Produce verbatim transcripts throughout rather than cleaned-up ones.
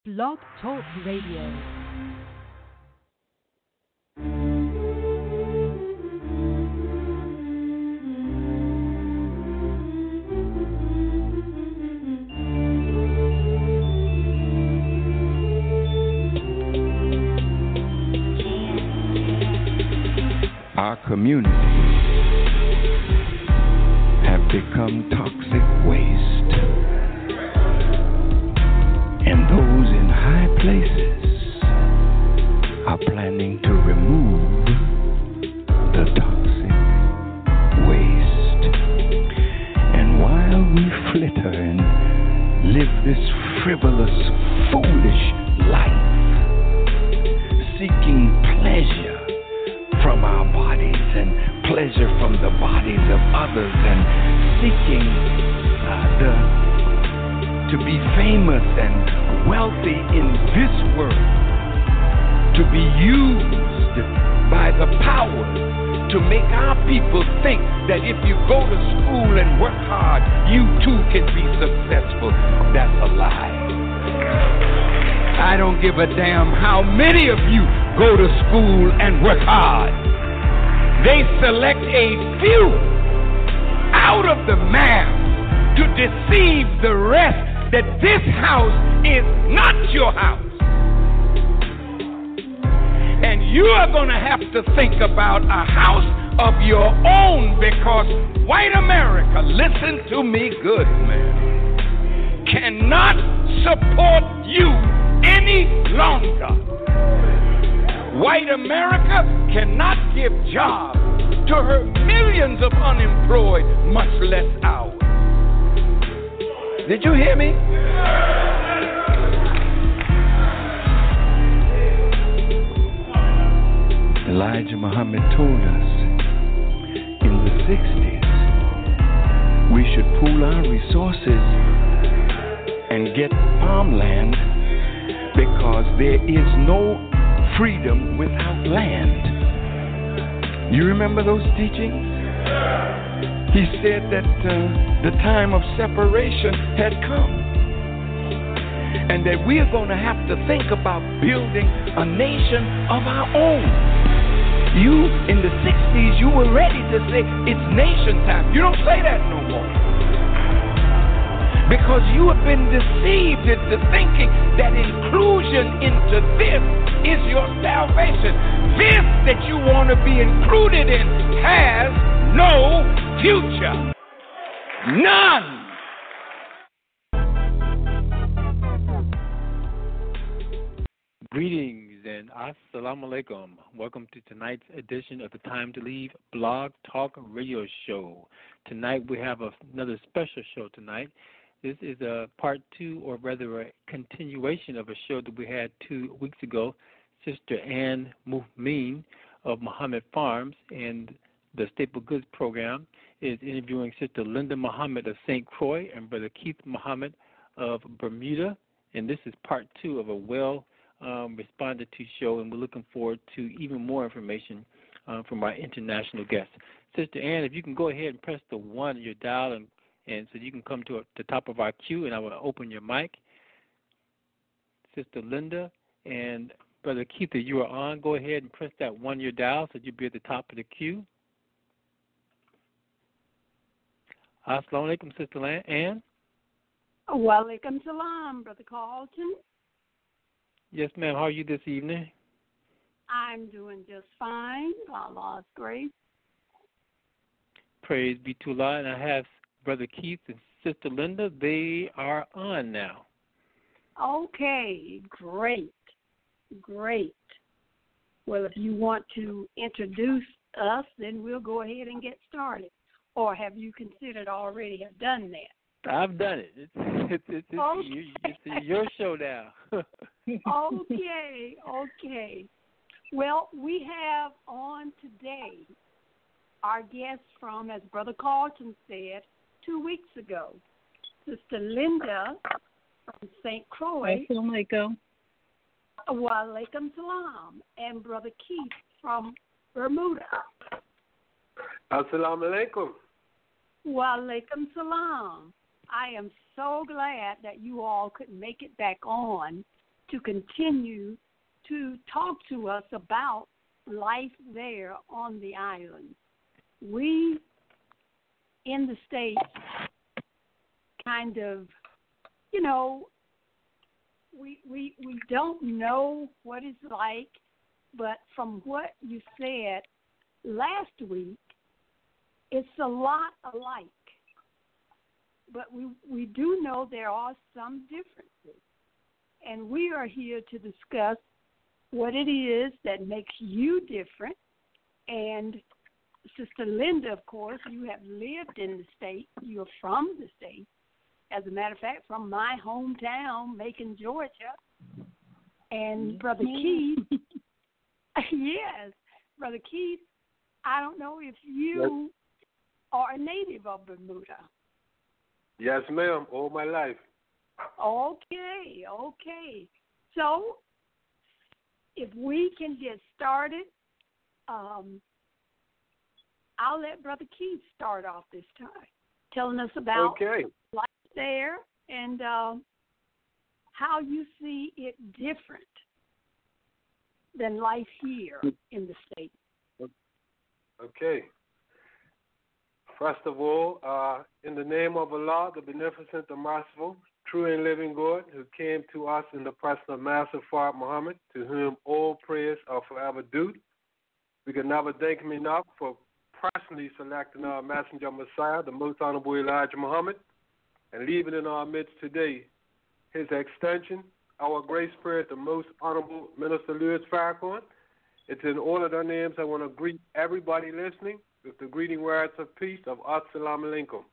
Blog Talk Radio. Our communities have become toxic waste, and those in high places are planning to remove the toxic waste. And while we flitter and live this frivolous, foolish life, seeking pleasure from our bodies and pleasure from the bodies of others, and seeking uh, the, to be famous and wealthy in this world, to be used by the powers to make our people think that if you go to school and work hard, you too can be successful. That's a lie. I don't give a damn how many of you go to school and work hard. They select a few out of the mass to deceive the rest that this house is not your house. And you are going to have to think about a house of your own, because white America, listen to me good, man, cannot support you any longer. White America cannot give jobs to her millions of unemployed, much less ours. Did you hear me? Elijah Muhammad told us in the sixties we should pool our resources and get farmland, because there is no freedom without land. You remember those teachings? He said that uh, the time of separation had come, and that we are going to have to think about building a nation of our own. You, in the sixties, you were ready to say it's nation time. You don't say that no more, because you have been deceived into thinking that inclusion into this is your salvation. This that you want to be included in has no future. None. Greetings and assalamu alaikum. Welcome to tonight's edition of the Time to Leave Blog Talk Radio Show. Tonight we have a, another special show tonight. This is a part two, or rather a continuation of a show that we had two weeks ago. Sister Ann Muhmeen of Muhammad Farms and the Staple Goods Program is interviewing Sister Linda Muhammad of Saint Croix and Brother Keith Muhammad of Bermuda. And this is part two of a well um, responded to show, and we're looking forward to even more information uh, from our international guests. Sister Ann, if you can go ahead and press the one on your dial, and, and so you can come to a, the top of our queue, and I will open your mic. Sister Linda and Brother Keith, if you are on, go ahead and press that one on your dial so you'll be at the top of the queue. Assalamu alaikum, Sister Ann. Wa alaikum salam, Brother Carlton. Yes, ma'am. How are you this evening? I'm doing just fine. Allah's grace. Praise be to Allah. And I have Brother Keith and Sister Linda. They are on now. Okay, great. Great. Well, if you want to introduce us, then we'll go ahead and get started. Or have you considered already have done that? I've done it. It's it's it's, it's, okay. you, it's your show now. okay, okay. Well, we have on today our guest from, as Brother Carlton said, two weeks ago, Sister Linda from Saint Croix. Assalamu alaikum. Wa alaikum salam. And Brother Keith from Bermuda. Assalamu alaikum. Wa alaikum salam. I am so glad that you all could make it back on to continue to talk to us about life there on the island. We in the States kind of, you know, we we we don't know what it's like, but from what you said last week, it's a lot alike. But we we do know there are some differences. And we are here to discuss what it is that makes you different. And Sister Linda, of course, you have lived in the state. You're from the state. As a matter of fact, from my hometown, Macon, Georgia. And Brother Keith, yes, Brother Keith, I don't know if you yes. are a native of Bermuda. Yes, ma'am, all my life. Okay, okay. So, if we can get started, um, I'll let Brother Keith start off this time, telling us about okay. life there and uh, how you see it different than life here in the state. Okay. First of all, uh, in the name of Allah, the Beneficent, the Merciful, true and living God, who came to us in the person of Master Fard Muhammad, to whom all prayers are forever due. We can never thank him enough for personally selecting our messenger Messiah, the Most Honorable Elijah Muhammad, and leaving in our midst today his extension, our grace spirit, the Most Honorable Minister Louis Farrakhan. It's in all of their names I want to greet everybody listening with the greeting words of peace of Assalamu alaikum.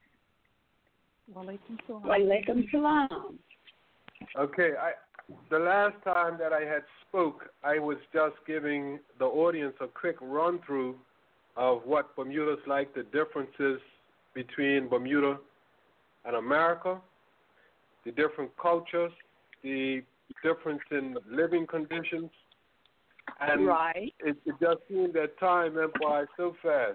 Walaikum salam. Walaikum salam. Okay, I, the last time that I had spoke, I was just giving the audience a quick run-through of what Bermuda's like, the differences between Bermuda and America, the different cultures, the difference in living conditions. And right. it, it just seemed that time went by so fast.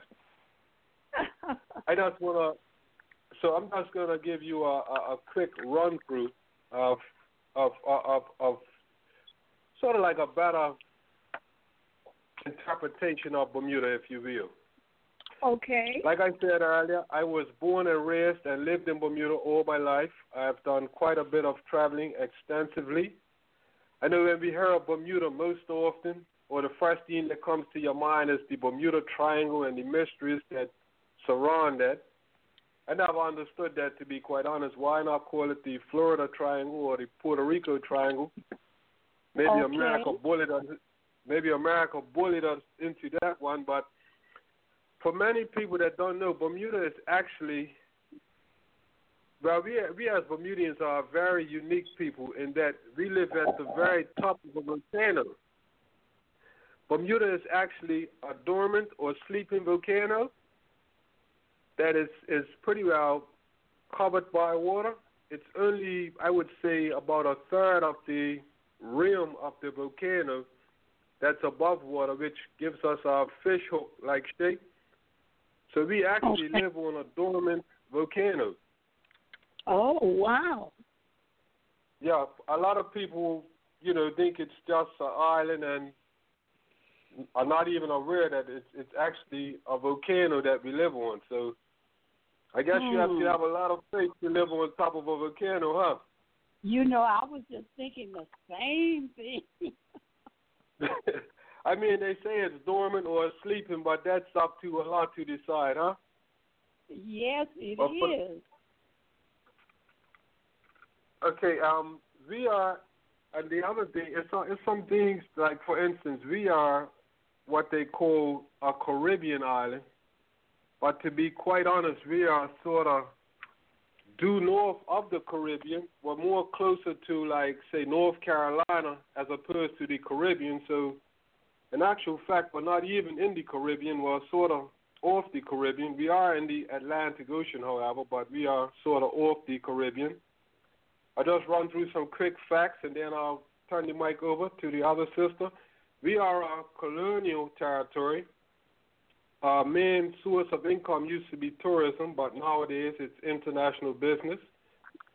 I just want to, so I'm just going to give you a, a, a quick run through of, of, of, of sort of like a better interpretation of Bermuda, if you will. Okay. Like I said earlier, I was born and raised and lived in Bermuda all my life. I've done quite a bit of traveling extensively. I know when we hear of Bermuda most often, or the first thing that comes to your mind is the Bermuda Triangle and the mysteries that surround it. I never understood that, to be quite honest. Why not call it the Florida Triangle or the Puerto Rico Triangle? Maybe okay. America bullied us. Maybe America bullied us into that one. But for many people that don't know, Bermuda is actually, well, we we as Bermudians are a very unique people in that we live at the very top of a volcano. Bermuda is actually a dormant or sleeping volcano that is, is pretty well covered by water. It's only, I would say, about a third of the rim of the volcano that's above water, which gives us our fish hook-like shape. So we actually okay. live on a dormant volcano. Oh, wow. Yeah, a lot of people, you know, think it's just an island and are not even aware that it's it's actually a volcano that we live on. So I guess hmm. you have to have a lot of faith to live on top of a volcano, huh? You know, I was just thinking the same thing. I mean, they say it's dormant or sleeping, but that's up to Allah to decide, huh? Yes, it but, is. Okay, um, we are, and the other thing, it's, it's some things, like, for instance, we are what they call a Caribbean island, but to be quite honest, we are sort of due north of the Caribbean. We're more closer to, like, say, North Carolina as opposed to the Caribbean. So, in actual fact, we're not even in the Caribbean. We're sort of off the Caribbean. We are in the Atlantic Ocean, however, but we are sort of off the Caribbean. I'll just run through some quick facts, and then I'll turn the mic over to the other sister. We are a colonial territory. Our main source of income used to be tourism, but nowadays it's international business.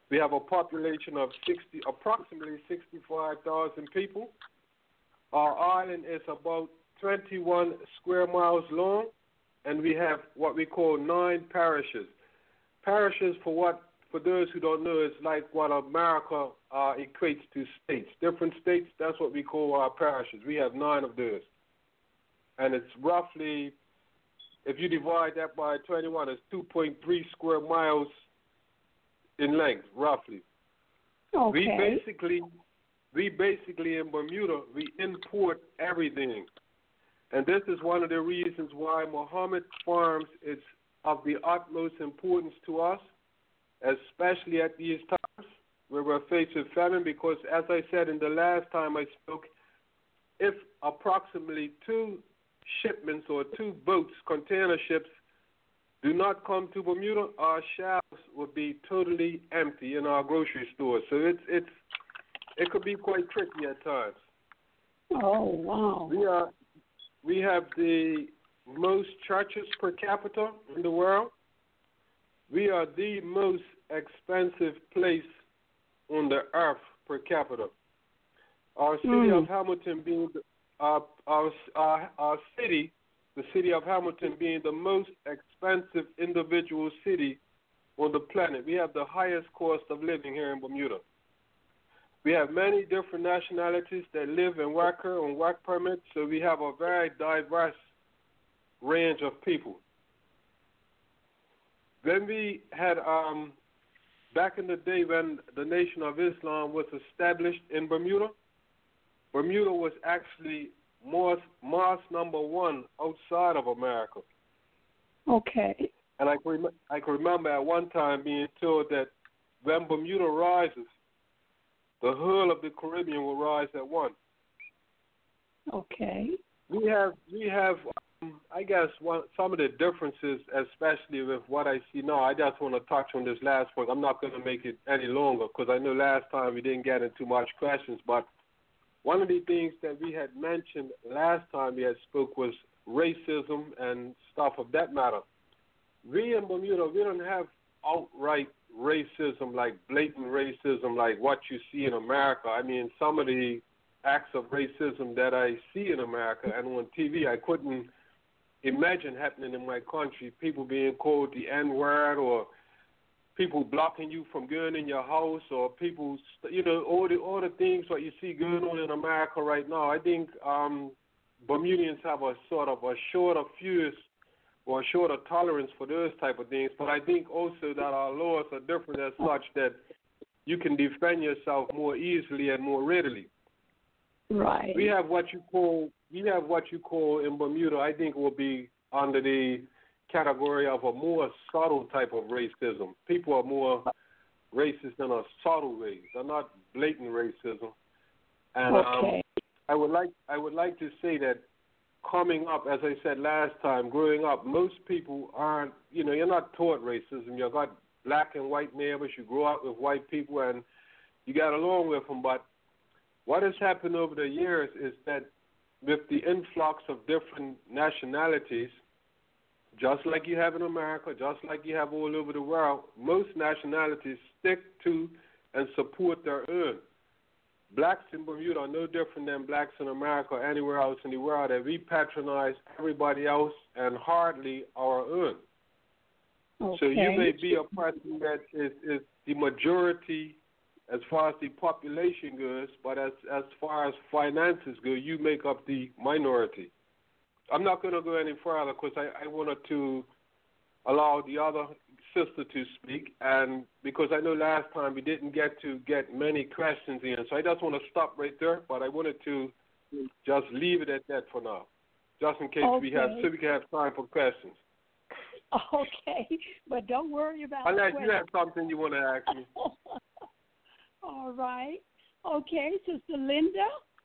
We have a population of sixty, approximately sixty-five thousand people. Our island is about twenty-one square miles long, and we have what we call nine parishes. Parishes, for what for those who don't know, is like what America uh, equates to states. Different states, that's what we call our parishes. We have nine of those. And it's roughly, if you divide that by twenty-one, it's two point three square miles in length, roughly. Okay. We basically, we basically in Bermuda, we import everything. And this is one of the reasons why Muhammad Farms is of the utmost importance to us, especially at these times where we're faced with famine, because as I said in the last time I spoke, if approximately two shipments or two boats, container ships, do not come to Bermuda, our shelves will be totally empty in our grocery stores. So it's it's it could be quite tricky at times. Oh, wow. We are we have the most churches per capita in the world. We are the most expensive place on the earth per capita. Our city Mm. of Hamilton being the, uh, our, our our city, the city of Hamilton being the most expensive individual city on the planet. We have the highest cost of living here in Bermuda. We have many different nationalities that live and work here on work permits, so we have a very diverse range of people. Then we had, um, back in the day when the Nation of Islam was established in Bermuda, Bermuda was actually mosque, mosque number one outside of America. Okay. And I can, rem- I can remember at one time being told that when Bermuda rises, the whole of the Caribbean will rise at once. Okay. We have, we have, um, I guess, one, some of the differences, especially with what I see now. I just want to touch on this last point. I'm not going to make it any longer because I know last time we didn't get into much questions. But one of the things that we had mentioned last time we had spoke was racism and stuff of that matter. We in Bermuda, we don't have outright racism, like blatant racism, like what you see in America. I mean, some of the acts of racism that I see in America and on T V, I couldn't imagine happening in my country. People being called the N-word, or people blocking you from going in your house, or people, you know, all the all the things what you see going on in America right now. I think um, Bermudians have a sort of a shorter fuse or a shorter tolerance for those type of things. But I think also that our laws are different as such that you can defend yourself more easily and more readily. Right. We have what you call we have what you call in Bermuda, I think, will be under the category of a more subtle type of racism. People are more racist in a subtle way. They're not blatant racism. And okay. um, I would like I would like to say that coming up, as I said last time, growing up, most people aren't, you know, you're not taught racism. You've got black and white neighbors. You grow up with white people and you got along with them. But what has happened over the years is that with the influx of different nationalities, just like you have in America, just like you have all over the world, most nationalities stick to and support their own. Blacks in Bermuda are no different than blacks in America or anywhere else in the world, that we patronize everybody else and hardly our own. Okay. So you may be a person that is, is the majority as far as the population goes, but as, as far as finances go, you make up the minority. I'm not going to go any further because I, I wanted to allow the other sister to speak, and because I know last time we didn't get to get many questions in, so I just want to stop right there, but I wanted to just leave it at that for now, just in case okay. we have, so we can have time for questions. Okay, but don't worry about it. Unless you have something you want to ask me. All right. Okay, Sister Linda?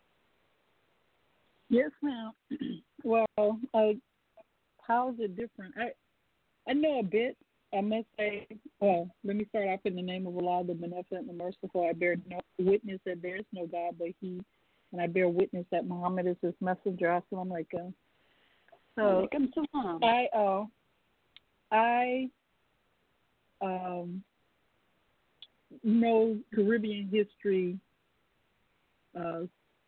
Yes, ma'am. Well, uh, how is it different? I I know a bit. I must say, well, let me start off in the name of Allah, the Beneficent and the Merciful. I bear no witness that there is no God but He, and I bear witness that Muhammad is His messenger. Assalamu alaikum. So I, uh, I, um, know Caribbean history, uh,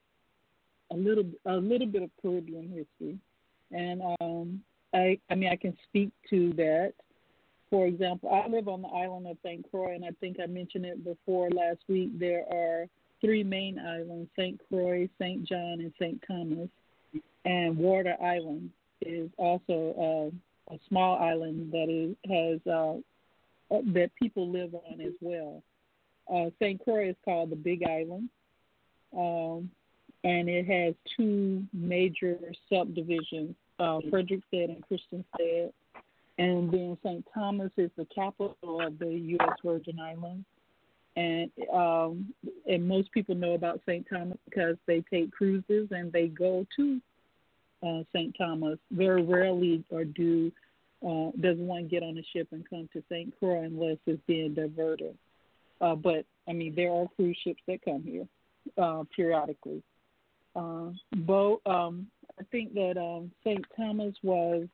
a little a little bit of Caribbean history, and um, I I mean I can speak to that. For example, I live on the island of Saint Croix, and I think I mentioned it before last week. There are three main islands: Saint Croix, Saint John, and Saint Thomas. And Water Island is also uh, a small island that is has uh, that people live on as well. Uh, Saint Croix is called the Big Island, um, and it has two major subdivisions: uh, Frederickstead and Christiansted. And then Saint Thomas is the capital of the U S Virgin Islands. And um, and most people know about Saint Thomas because they take cruises and they go to uh, Saint Thomas. Very rarely or do uh, does one get on a ship and come to Saint Croix unless it's being diverted. Uh, but I mean, there are cruise ships that come here uh, periodically. Uh, Bo, um, I think that um, Saint Thomas was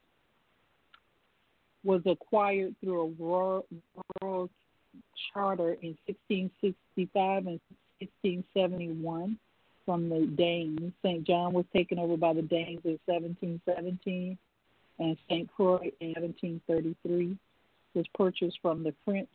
was acquired through a royal, royal charter in sixteen sixty-five and sixteen seventy-one from the Danes. Saint John was taken over by the Danes in seventeen seventeen, and Saint Croix in seventeen thirty-three was purchased from the French.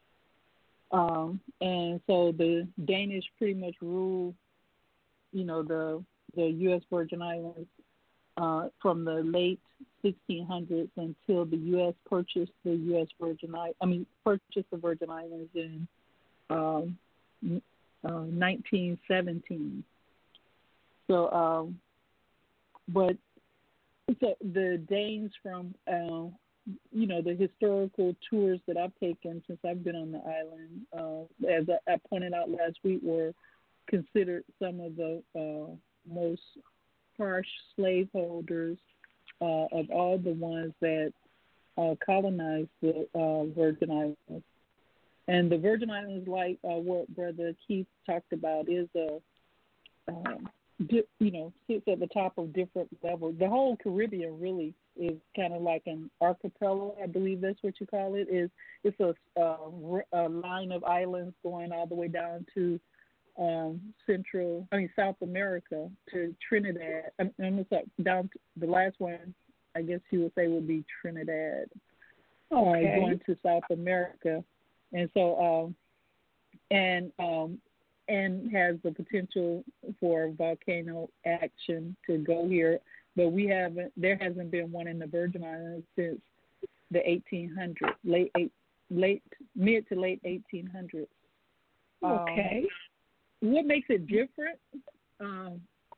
Um, and so the Danish pretty much ruled, you know, the the U S Virgin Islands uh, from the late sixteen hundreds until the U S purchased the U S Virgin I, I mean purchased the Virgin Islands in um, uh, nineteen seventeen. So, um, but so the Danes from uh, you know the historical tours that I've taken since I've been on the island, uh, as I, I pointed out last week, were considered some of the uh, most harsh slaveholders Uh, of all the ones that uh, colonized the uh, Virgin Islands. And the Virgin Islands, like uh, what Brother Keith talked about, is a, uh, di- you know, sits at the top of different levels. The whole Caribbean really is kind of like an archipelago, I believe that's what you call it. Is It's a, uh, a line of islands going all the way down to um, Central, I mean South America to Trinidad. I'm, I'm sorry, down to the last one, I guess you would say would be Trinidad. Okay. Uh, going to South America, and so um, and um, and has the potential for volcano action to go here, but we haven't. There hasn't been one in the Virgin Islands since the eighteen hundreds, late eight, late mid to late eighteen hundreds. Okay. Um, What makes it different um,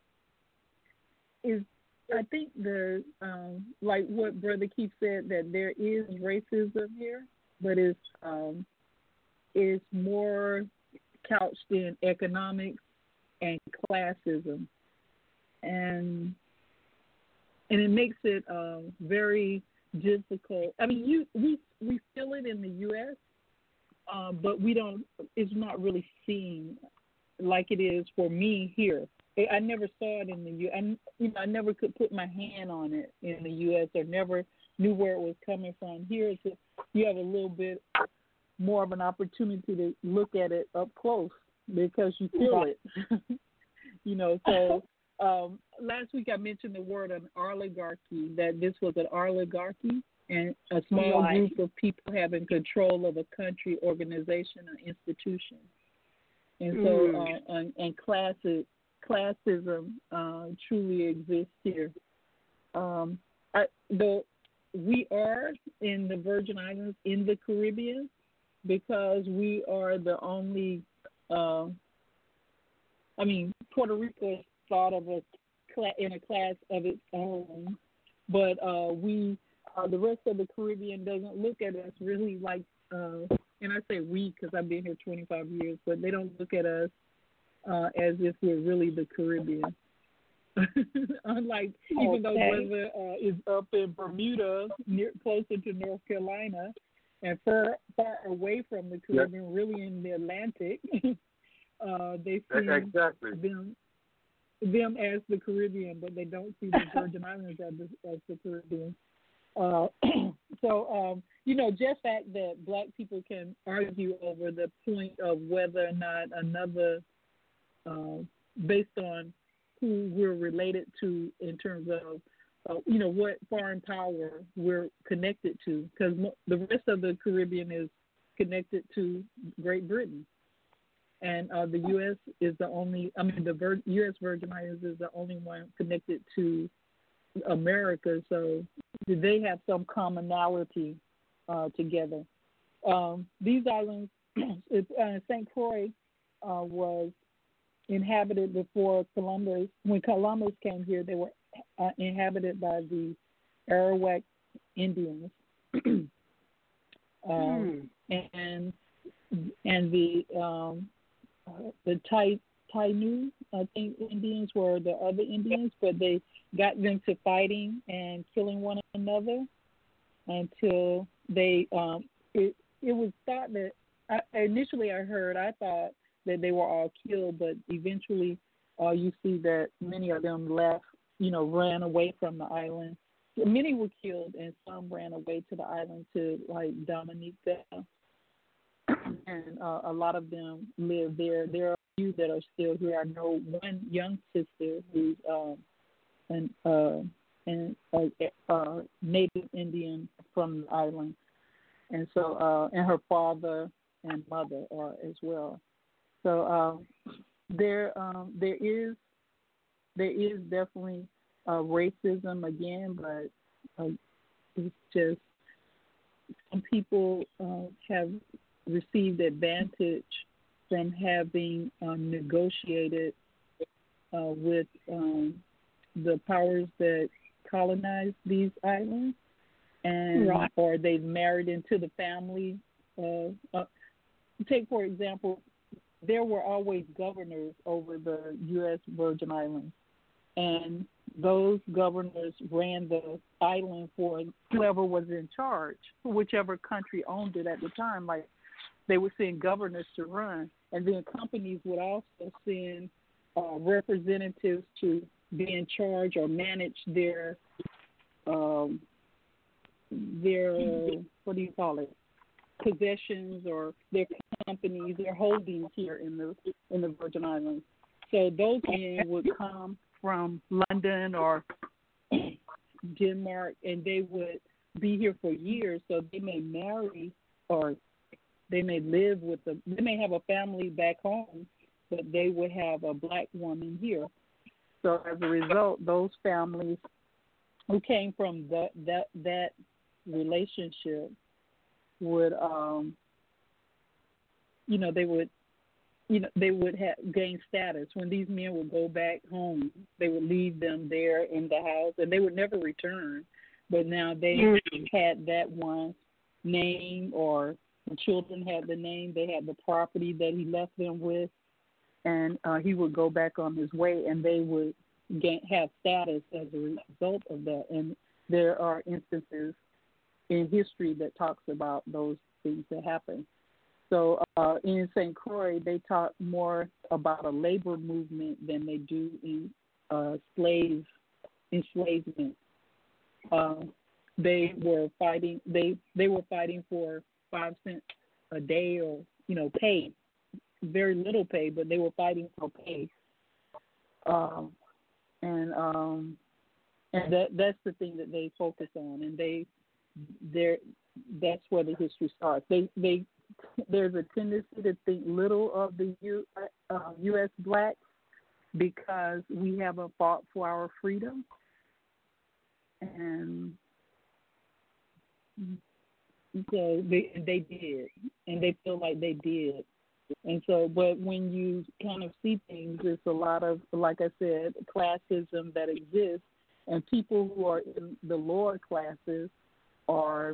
is, I think, the um, like what Brother Keith said, that there is racism here, but it's um, it's more couched in economics and classism, and and it makes it um, very difficult. I mean, you we we feel it in the U S, uh, but we don't. It's not really seen like it is for me here. I never saw it in the U S. I, you know, I never could put my hand on it in the U S or never knew where it was coming from. Here, it's a, you have a little bit more of an opportunity to look at it up close because you feel it. You know, so um, last week I mentioned the word an oligarchy, that this was an oligarchy and a small right. group of people having control of a country, organization, or institution. And so, Mm. uh, and, and classes, classism uh, truly exists here. Um, I, the, we are in the Virgin Islands in the Caribbean because we are the only, uh, I mean, Puerto Rico is thought of as cla- in a class of its own, but uh, we, uh, the rest of the Caribbean doesn't look at us really like, uh, and I say we because I've been here twenty-five years, but they don't look at us uh, as if we're really the Caribbean. Unlike, okay. even though Brother uh, is up in Bermuda, near, closer to North Carolina, and far, far away from the Caribbean, yep. really in the Atlantic, uh, they see exactly. them, them as the Caribbean, but they don't see the Virgin Islands as the, as the Caribbean. Uh, so, um, you know, just fact that black people can argue over the point of whether or not another, uh, based on who we're related to in terms of, uh, you know, what foreign power we're connected to, because the rest of the Caribbean is connected to Great Britain. And uh, the U S is the only, I mean, the Vir- U S Virgin Islands is the only one connected to America. So they have some commonality uh, together. Um, these islands, uh, Saint Croix uh, was inhabited before Columbus. When Columbus came here, they were uh, inhabited by the Arawak Indians. um, Hmm. and and the um, uh, the Tai Tainu, I think Indians were the other Indians, but they got them to fighting and killing one another until they. Um, it it was thought that I, initially I heard I thought that they were all killed, but eventually uh, you see that many of them left, you know, ran away from the island. Many were killed, and some ran away to the island to like Dominica. And uh, a lot of them live there. There are a few that are still here. I know one young sister who's um, an uh, an uh, uh, Native Indian from the island, and so uh, and her father and mother are as well. So um, there um, there is there is definitely uh, racism again, but uh, it's just some people uh, have received advantage from having um, negotiated uh, with um, the powers that colonized these islands, and Right. or they've married into the family. Uh, uh, take for example, there were always governors over the U S Virgin Islands, and those governors ran the island for whoever was in charge, whichever country owned it at the time. Like, they would send governors to run, and then companies would also send uh, representatives to be in charge or manage their um, their what do you call it possessions or their companies, their holdings here in the in the Virgin Islands. So those men would come from London or Denmark, and they would be here for years. So they may marry or they may live with a, they may have a family back home, but they would have a black woman here. So as a result, those families who came from that that that relationship would, um, you know, they would, you know, they would have gain status. When these men would go back home, they would leave them there in the house, and they would never return. But now they had that one name, or the children had the name, they had the property that he left them with, and uh, he would go back on his way, and they would gain, have status as a result of that. And there are instances in history that talks about those things that happen. So uh, in Saint Croix, they talk more about a labor movement than they do in uh, slave enslavement. Uh, they were fighting. They they were fighting for five cents a day, or you know, pay, very little pay, but they were fighting for pay. Um, and um, and that that's the thing that they focus on, and they they that's where the history starts. They they there's a tendency to think little of the U, uh, U S blacks because we haven't fought for our freedom, and so they they did, and they feel like they did. And so, but when you kind of see things, there's a lot of, like I said, classism that exists, and people who are in the lower classes are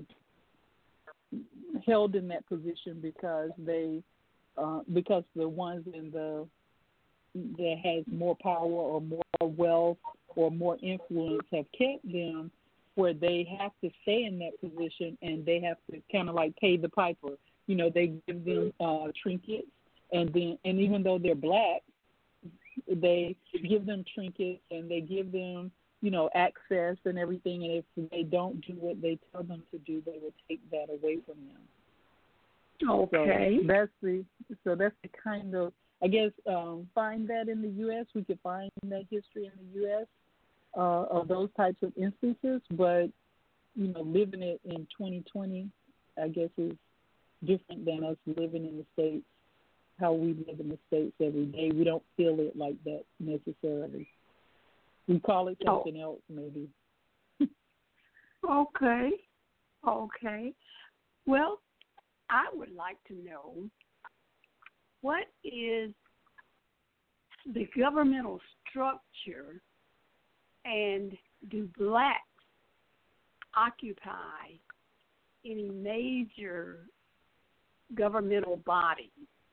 held in that position because they, uh, because the ones in the that has more power or more wealth or more influence have kept them where they have to stay in that position, and they have to kind of like pay the piper. You know, they give them uh, trinkets, and then and even though they're black, they give them trinkets and they give them you know, access and everything. And if they don't do what they tell them to do, they will take that away from them. Okay. So that's the so that's the kind of, I guess, um, find that in the U S. We could find that history in the U S uh, of those types of instances, but you know, living it in twenty twenty, I guess, is different than us living in the States. How we live in the States every day, we don't feel it like that necessarily. We call it something oh. else, maybe. Okay. Okay. Well, I would like to know, what is the governmental structure, and do blacks occupy any major governmental bodies?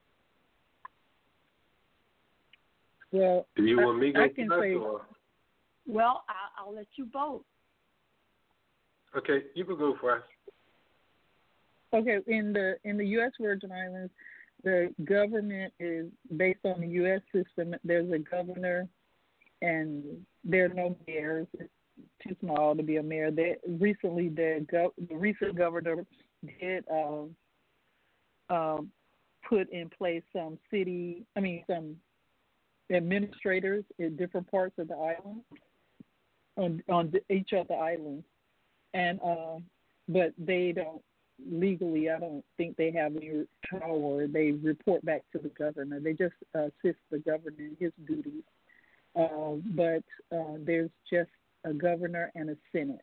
Well, do you I, want me to go I can first, say, or? Well, I, I'll let you both. Okay, you can go first. Okay, in the in the U S. Virgin Islands, the government is based on the U S system. There's a governor, and there are no mayors. It's too small to be a mayor. They, recently, the, gov, the recent governor did um, um, put in place some city, I mean, some administrators in different parts of the island, on on each of the islands, and uh, but they don't legally. I don't think they have any power. They report back to the governor. They just uh, assist the governor in his duties. Uh, but uh, there's just a governor and a senate,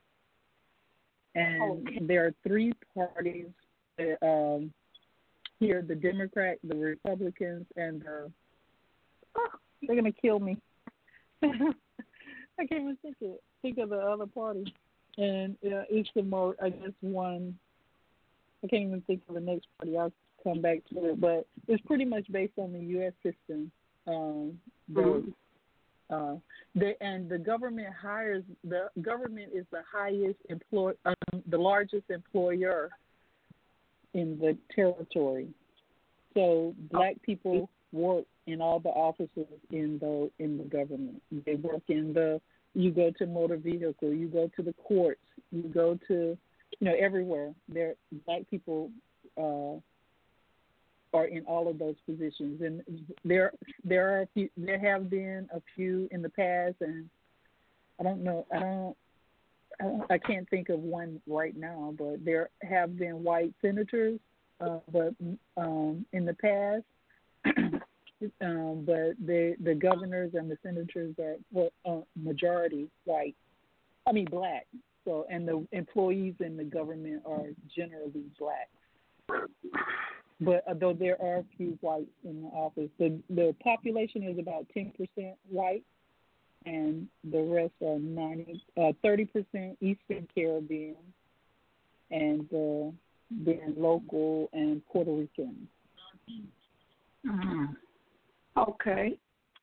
and okay. there are three parties that, um, here: the Democrat, the Republicans, and the oh, they're gonna kill me. I can't even think of think of the other party, and uh, it's the more, I guess, one. I can't even think of the next party. I'll come back to it, but it's pretty much based on the U S system. Um, the, mm-hmm. uh, the and the government hires the government is the highest employ um, the largest employer in the territory. So black people work in all the offices in the in the government. They work in the. You go to motor vehicle. You go to the courts. You go to, you know, everywhere. There, black people uh, are in all of those positions, and there there are a few, there have been a few in the past, and I don't know. I don't. I, don't, I can't think of one right now, but there have been white senators, uh, but um, in the past. Um, but the the governors and the senators are well, uh, majority white. I mean black. So and the employees in the government are generally black. But although there are a few whites in the office, the the population is about ten percent white, and the rest are ninety uh, thirty percent Eastern Caribbean, and uh, then local and Puerto Rican. Mm-hmm. Okay.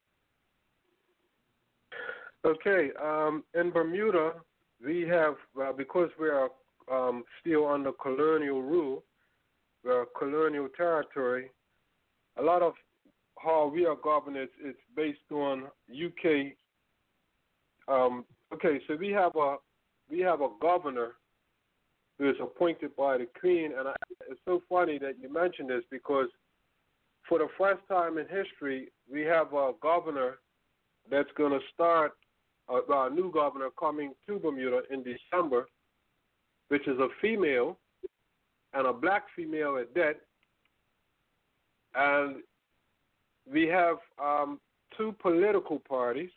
Okay. Um, in Bermuda, we have, uh, because we are um, still under colonial rule, we are a colonial territory, a lot of how we are governed is, is based on U K. Um, okay, so we have a we have a governor who is appointed by the Queen, and I, it's so funny that you mentioned this because for the first time in history, we have a governor that's going to start, uh, a new governor coming to Bermuda in December, which is a female, and a black female at that. And we have um, two political parties,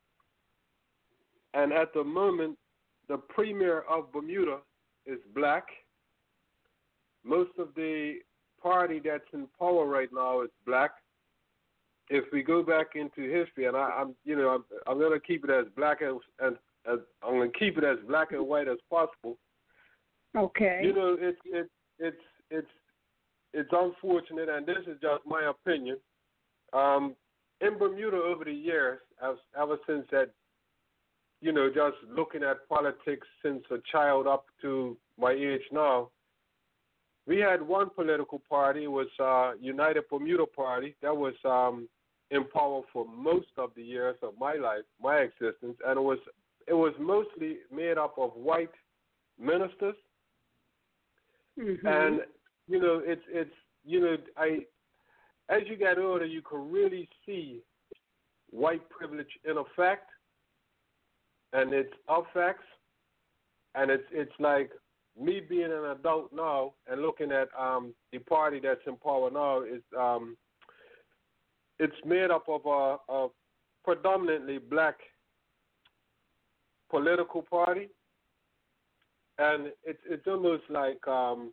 and at the moment, the premier of Bermuda is black. Most of the party that's in power right now is black. If we go back into history, and I, I'm, you know, I'm, I'm going to keep it as black as, as, as I'm going to keep it as black and white as possible. Okay. You know, it's it's it's it's it's unfortunate, and this is just my opinion. Um, in Bermuda, over the years, ever, ever since that, you know, just looking at politics since a child up to my age now. We had one political party, was uh, United Bermuda Party, that was um, in power for most of the years of my life, my existence, and it was it was mostly made up of white ministers, Mm-hmm. and you know, it's it's you know, I as you get older, you can really see white privilege in effect, and its effects, and it's it's like me being an adult now and looking at um, the party that's in power now is um, it's made up of a, a predominantly black political party, and it's it's almost like um,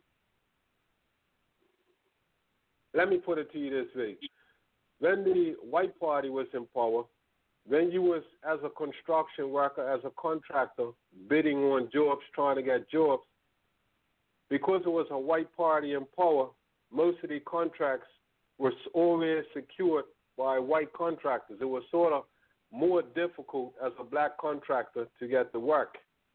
let me put it to you this way: when the white party was in power, when you was as a construction worker, as a contractor, bidding on jobs, trying to get jobs, because it was a white party in power, most of the contracts were always secured by white contractors. It was sort of more difficult as a black contractor to get the work.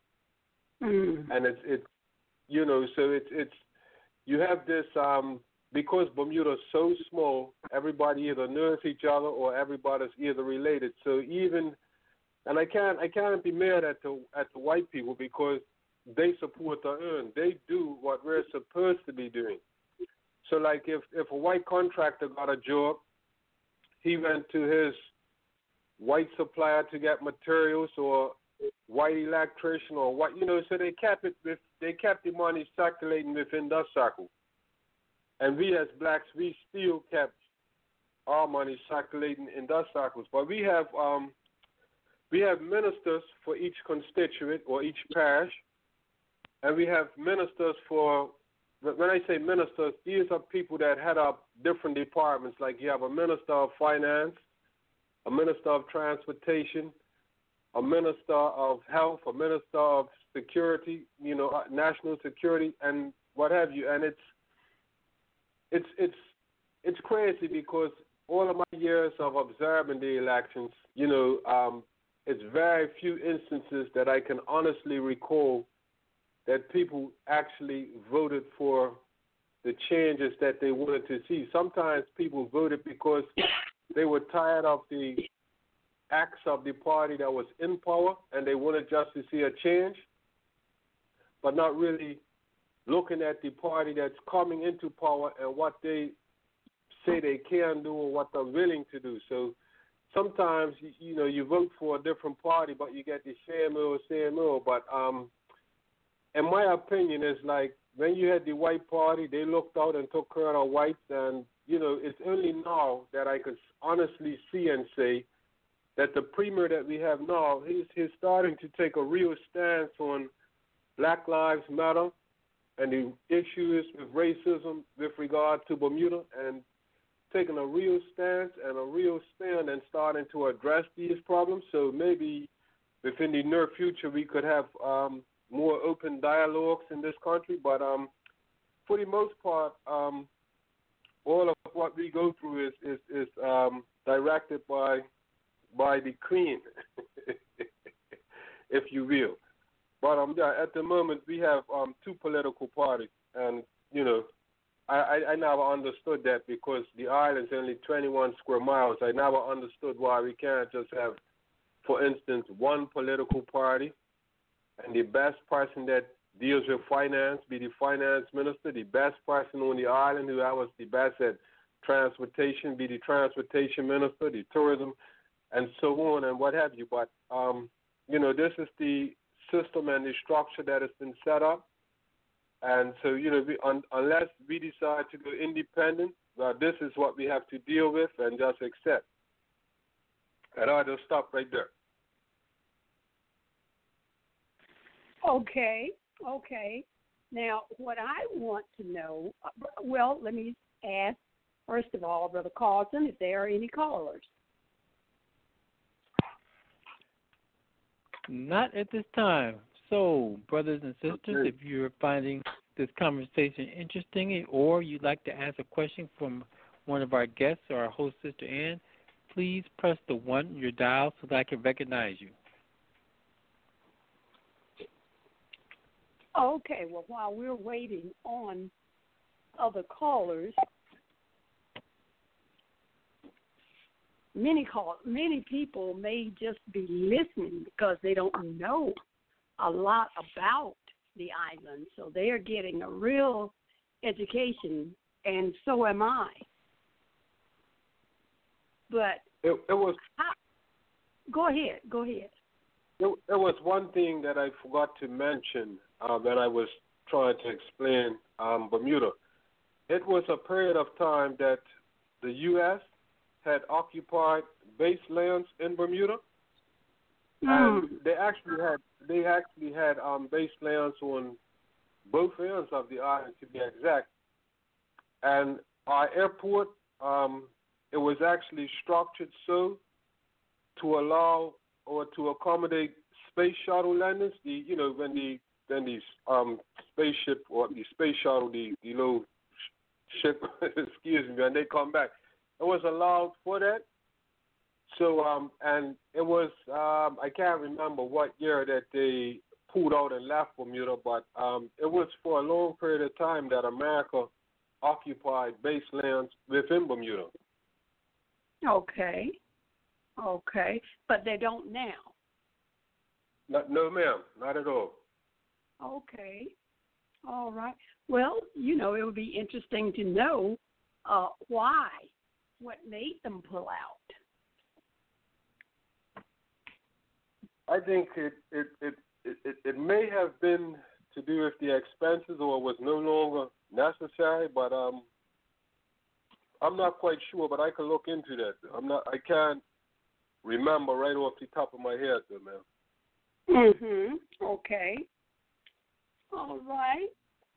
Mm. And it's it's you know, so it's it's you have this um because Bermuda's so small, everybody either knows each other or everybody's either related. So even and I can't I can't be mad at the at the white people because they support the earn. They do what we're supposed to be doing. So like if, if a white contractor got a job, he went to his white supplier to get materials or white electrician or what you know, so they kept it with they kept the money circulating within that circle. And we as blacks we still kept our money circulating in that circles. But we have um we have ministers for each constituent or each parish. And we have ministers for, when I say ministers, these are people that head up different departments. Like you have a minister of finance, a minister of transportation, a minister of health, a minister of security, you know, national security, and what have you. And it's it's it's it's crazy because all of my years of observing the elections, you know, um, it's very few instances that I can honestly recall that people actually voted for the changes that they wanted to see. Sometimes people voted because they were tired of the acts of the party that was in power and they wanted just to see a change, but not really looking at the party that's coming into power and what they say they can do or what they're willing to do. So sometimes, you know, you vote for a different party, but you get the same old, same old. But um, in my opinion, is like when you had the white party, they looked out and took care of the whites. And, you know, it's only now that I could honestly see and say that the premier that we have now, he's, he's starting to take a real stance on Black Lives Matter and the issues with racism with regard to Bermuda, and taking a real stance and a real stand and starting to address these problems. So maybe within the near future we could have um, more open dialogues in this country. But um, for the most part, um, all of what we go through is is, is um, directed by by the Queen, if you will. But um, yeah, at the moment we have um, two political parties, and you know, I, I, I never understood that because the island's only twenty-one square miles. I never understood why we can't just have, for instance, one political party, and the best person that deals with finance be the finance minister, the best person on the island who was the best at transportation be the transportation minister, the tourism, and so on and what have you. But, um, you know, this is the system and the structure that has been set up. And so, you know, we, un, unless we decide to go independent, well, this is what we have to deal with and just accept. And I'll just stop right there. Okay, okay. Now, what I want to know, well, let me ask, first of all, Brother Carlton, if there are any callers. Not at this time. So, brothers and sisters, Okay. if you're finding this conversation interesting or you'd like to ask a question from one of our guests or our host, Sister Ann, please press the one on your dial so that I can recognize you. Okay, well, while we're waiting on other callers, many call many people may just be listening because they don't know a lot about the island, so they are getting a real education, and so am I. But it, it was. I, go ahead. Go ahead. There, there was one thing that I forgot to mention uh, that I was trying to explain um, Bermuda. It was a period of time that the U S had occupied base lands in Bermuda, Mm. and they actually had they actually had um, base lands on both ends of the island, to be exact. And our airport, um, it was actually structured so to allow or to accommodate space shuttle landings. The you know when the when these um, spaceship or the space shuttle, the, the little ship, excuse me, and they come back. It was allowed for that. So, um, and it was, um, I can't remember what year that they pulled out and left Bermuda, but um, it was for a long period of time that America occupied base lands within Bermuda. Okay. Okay. But they don't now. No, no ma'am, not at all. Okay. All right. Well, you know, it would be interesting to know uh, why, what made them pull out. I think it it, it, it it may have been to do with the expenses, or was no longer necessary, but um, I'm not quite sure. But I can look into that. I'm not. I can't remember right off the top of my head, though, ma'am. Mhm. Okay. All right.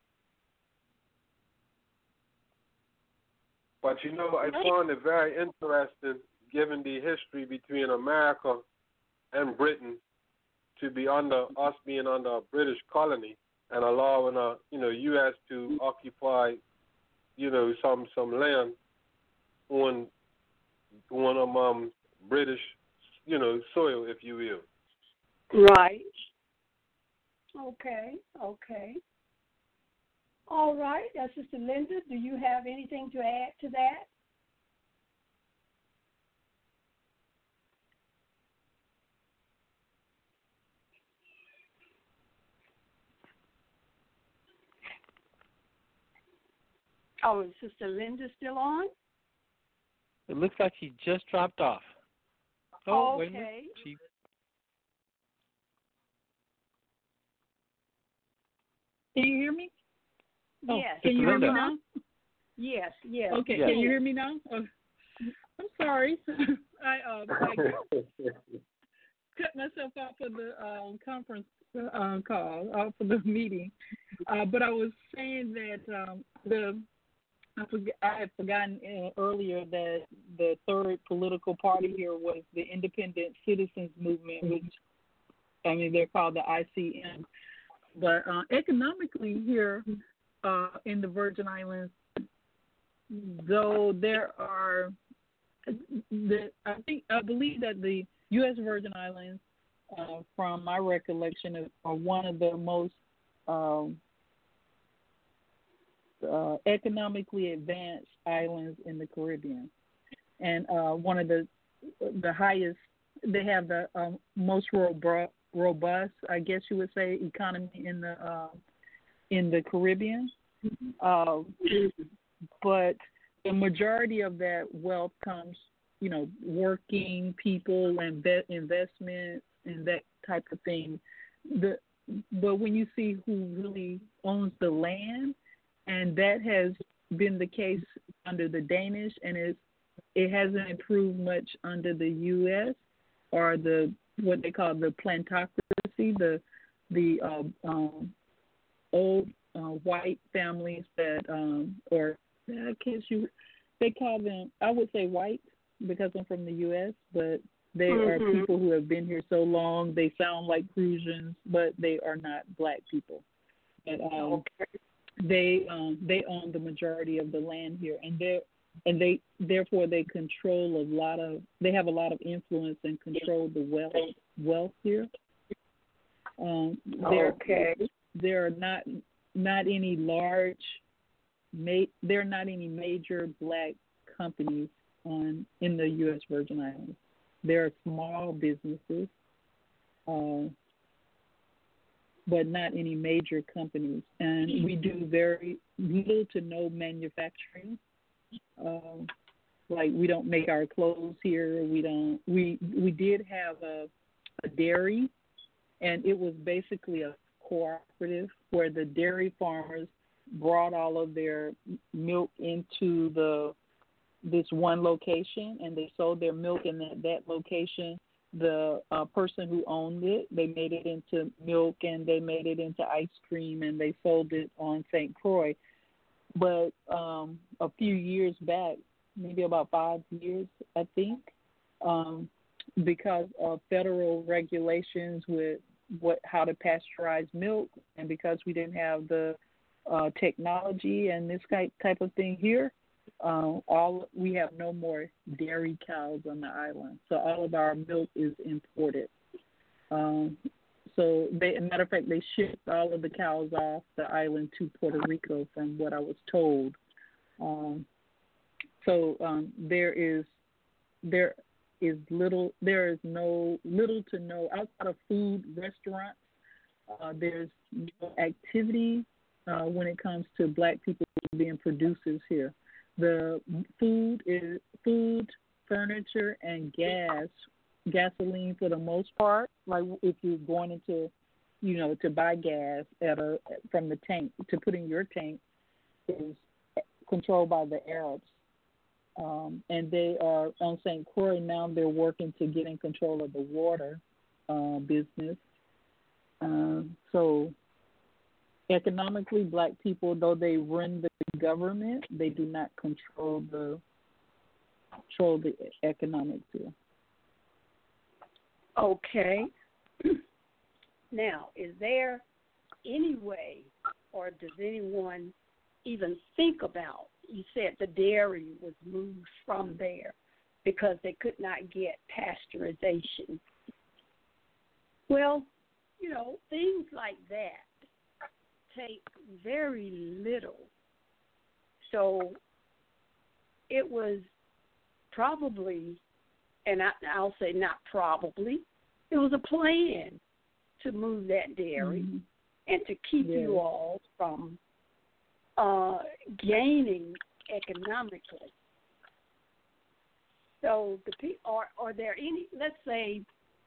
But you know, I found it very interesting, given the history between America and Britain, to be under us being under a British colony and allowing a you know U S to occupy you know some some land on on um, um British you know soil, if you will. Right. Okay. Okay. All right. Uh, Sister Linda, do you have anything to add to that? Oh, is Sister Linda still on? It looks like she just dropped off. Oh, wait a minute. Okay. She... Can you hear me? Oh, Yes. Can you hear me Linda. now? Yes. Yes. Okay. Yes. Can you hear me now? Oh, I'm sorry. I uh, I cut myself out for the um, conference uh, call, out for the meeting. Uh, but I was saying that um, the I, forget, I had forgotten uh, earlier that the third political party here was the Independent Citizens Movement, which I mean they're called the I C M. But uh, economically here uh, in the Virgin Islands, though there are, the, I think I believe that the U S Virgin Islands, uh, from my recollection, are one of the most um, uh, economically advanced islands in the Caribbean, and uh, one of the the highest. They have the um, most robust, robust, I guess you would say, economy in the uh, in the Caribbean. Uh, but the majority of that wealth comes, you know, working people and be- investment and that type of thing. The but when you see who really owns the land, and that has been the case under the Danish, and it's, it hasn't improved much under the U S or the what they call the plantocracy, the the uh, um, old uh, white families that, um, or I guess you, they call them, I would say white because I'm from the U S, but they Mm-hmm. are people who have been here so long, they sound like Prussians, but they are not black people. But um, Okay. they um, they own the majority of the land here, and they and they therefore they control a lot of, they have a lot of influence and control the wealth wealth here. Um, there, Okay. there are not not any large, ma- there are not any major black companies on in the U S. Virgin Islands. There are small businesses, uh, but not any major companies, and we do very little to no manufacturing. Um, like we don't make our clothes here. We don't. We we did have a, a dairy, and it was basically a cooperative where the dairy farmers brought all of their milk into the this one location, and they sold their milk in that, that location. The uh, person who owned it, they made it into milk, and they made it into ice cream, and they sold it on Saint Croix. But um, a few years back, maybe about five years, I think, um, because of federal regulations with what how to pasteurize milk, and because we didn't have the uh, technology and this type type of thing here, uh, all we have no more dairy cows on the island. So all of our milk is imported. Um, so, they, as a matter of fact, they shipped all of the cows off the island to Puerto Rico, from what I was told. Um, so um, there is there is little there is no little to no outside of food restaurants. Uh, there's no activity uh, when it comes to black people being producers here. The food is food, furniture, and gas, gasoline for the most part. Like if you're going into, you know, to buy gas at a from the tank to put in your tank, is controlled by the Arabs. Um, and they are on Saint Croix now. They're working to get in control of the water uh, business. Um, so economically, black people, though they run the government, they do not control the control the economics here. Okay. Now, is there any way, or does anyone even think about, you said the dairy was moved from there because they could not get pasteurization. Well, you know, things like that take very little. So it was probably, and I, I'll say not probably, it was a plan to move that dairy mm-hmm. and to keep yeah. you all from uh, gaining economically. So the pe- are are there any? Let's say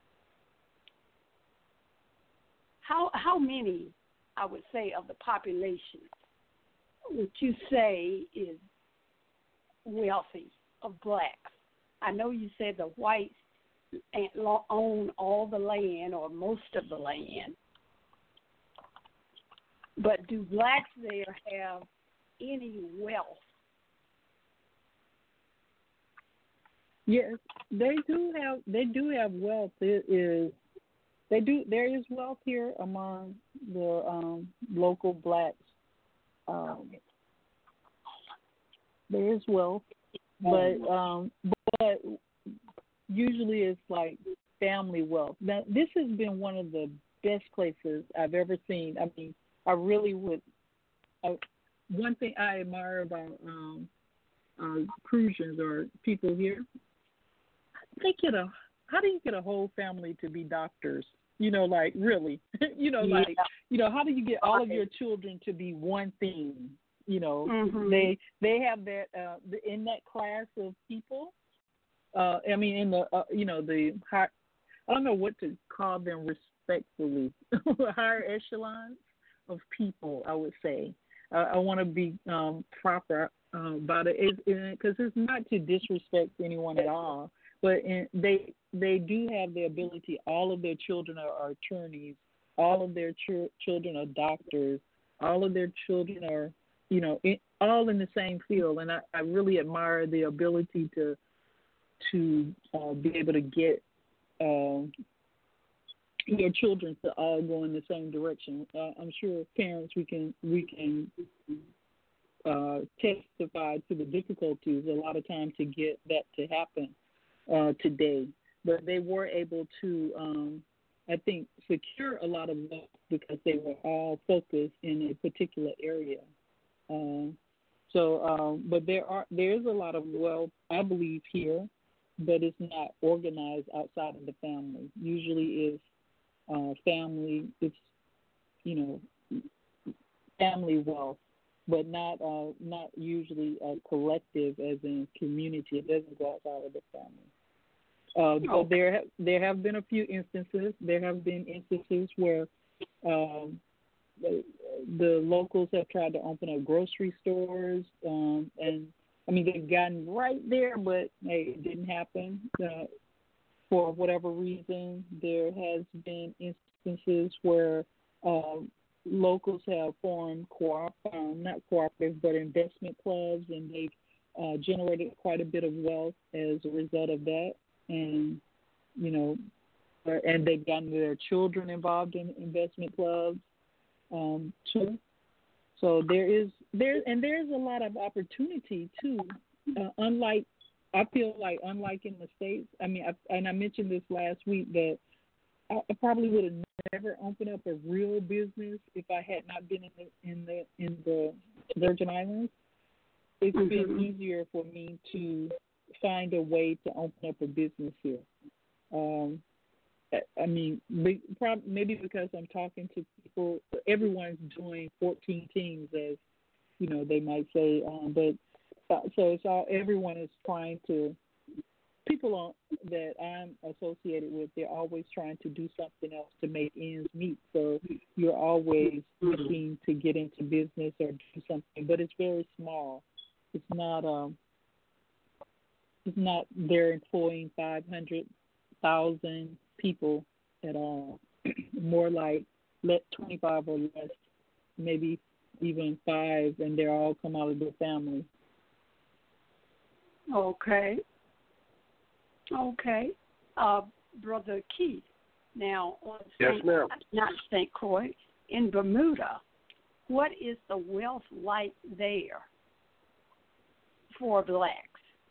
how how many I would say of the population would you say is wealthy of blacks? I know you said the whites own all the land or most of the land, but do blacks there have any wealth? Yes, they do have. They do have wealth. It is. They do. There is wealth here among the um, local blacks. Um, there is wealth, but um, but usually it's like family wealth. Now, this has been one of the best places I've ever seen. I mean, I really would. I, one thing I admire about um, uh, Crucians or people here, they get a. How do you get a whole family to be doctors? You know, like really, you know, like, yeah. you know, how do you get all of your children to be one thing? You know, mm-hmm. they they have that uh, in that class of people. Uh, I mean, in the uh, you know the high, I don't know what to call them respectfully, higher echelons of people. I would say uh, I want to be um, proper uh, about it because it, it's not to disrespect anyone at all. But in, they they do have the ability. All of their children are, are attorneys. All of their ch- children are doctors. All of their children are, you know, in, all in the same field. And I, I really admire the ability to to uh, be able to get uh, your children to all go in the same direction. Uh, I'm sure parents we can we can uh, testify to the difficulties a lot of times to get that to happen. Uh, today, but they were able to, um, I think, secure a lot of wealth because they were all focused in a particular area. Um, So, um, but there are there is a lot of wealth, I believe, here, but it's not organized outside of the family. Usually, it's uh, family. It's you know family wealth, but not uh, not usually a collective, as in community. It doesn't go outside of the family. Uh, but there ha- there have been a few instances. There have been instances where um, the, the locals have tried to open up grocery stores, um, and I mean they've gotten right there, but hey, it didn't happen uh, for whatever reason. There has been instances where uh, locals have formed co-op, um, not cooperative, but investment clubs, and they've uh, generated quite a bit of wealth as a result of that. And, you know, and they've gotten their children involved in investment clubs, um, too. So there is, there, and there's a lot of opportunity, too. Uh, unlike, I feel like, unlike in the States, I mean, I, and I mentioned this last week, that I, I probably would have never opened up a real business if I had not been in the, in the, in the Virgin Islands. It's mm-hmm. been easier for me to find a way to open up a business here. Um, I mean, maybe because I'm talking to people, everyone's doing fourteen teams, as you know, they might say. Um, but so it's all everyone is trying to. People that I'm associated with, they're always trying to do something else to make ends meet. So you're always looking to get into business or do something, but it's very small. It's not um. It's not they're employing five hundred thousand people at all. More like let twenty-five or less, maybe even five, and they're all come out of their family. Okay. Okay. Uh, Brother Keith, now on yes, Saint, ma'am. not Saint Croix, in Bermuda, what is the wealth like there for blacks?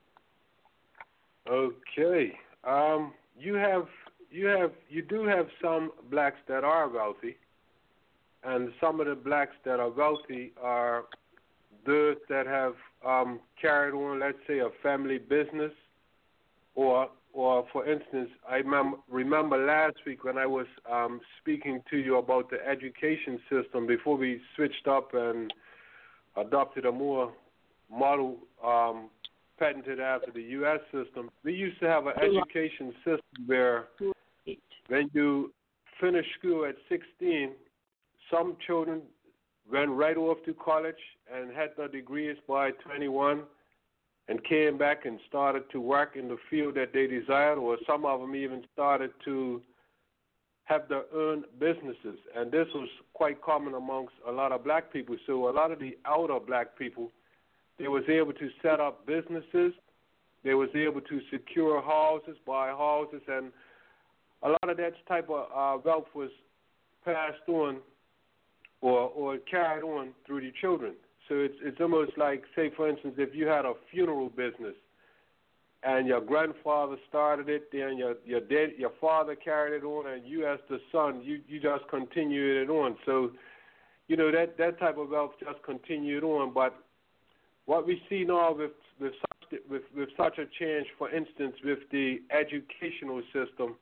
Okay. Um, you have you have you do have some blacks that are wealthy, and some of the blacks that are wealthy are those that have um, carried on, let's say, a family business, or or for instance, I mem- remember last week when I was um, speaking to you about the education system before we switched up and adopted a more model. Um, patented after the U S system, we used to have an education system where when you finish school at sixteen, some children went right off to college and had their degrees by twenty-one and came back and started to work in the field that they desired, or some of them even started to have their own businesses. And this was quite common amongst a lot of black people. So a lot of the outer black people, they was able to set up businesses. They was able to secure houses, buy houses, and a lot of that type of uh, wealth was passed on or or carried on through the children. So it's it's almost like, say, for instance, if you had a funeral business and your grandfather started it, then your your dad, your father carried it on, and you as the son, you, you just continued it on. So, you know, that, that type of wealth just continued on, but what we see now with with such, with with such a change, for instance, with the educational system,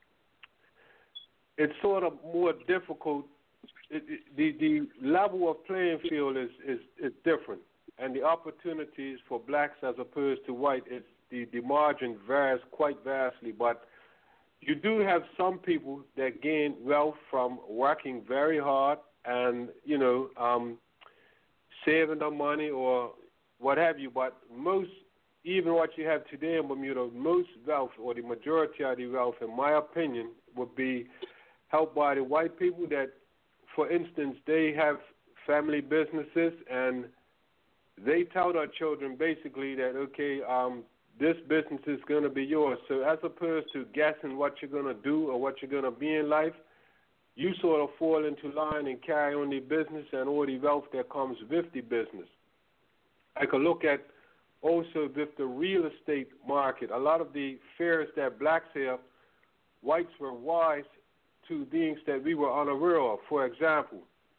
it's sort of more difficult. It, it, the the level of playing field is, is, is different, and the opportunities for blacks as opposed to white, it's, the the margin varies quite vastly. But you do have some people that gain wealth from working very hard and you know um, saving their money or what have you, but most, even what you have today in Bermuda, most wealth, or the majority of the wealth, in my opinion, would be helped by the white people that, for instance, they have family businesses and they tell their children basically that, okay, um, this business is going to be yours. So as opposed to guessing what you're going to do or what you're going to be in life, you sort of fall into line and carry on the business and all the wealth that comes with the business. I could look at also with the real estate market. A lot of the fears that blacks have, whites were wise to things that we were unaware of. For example,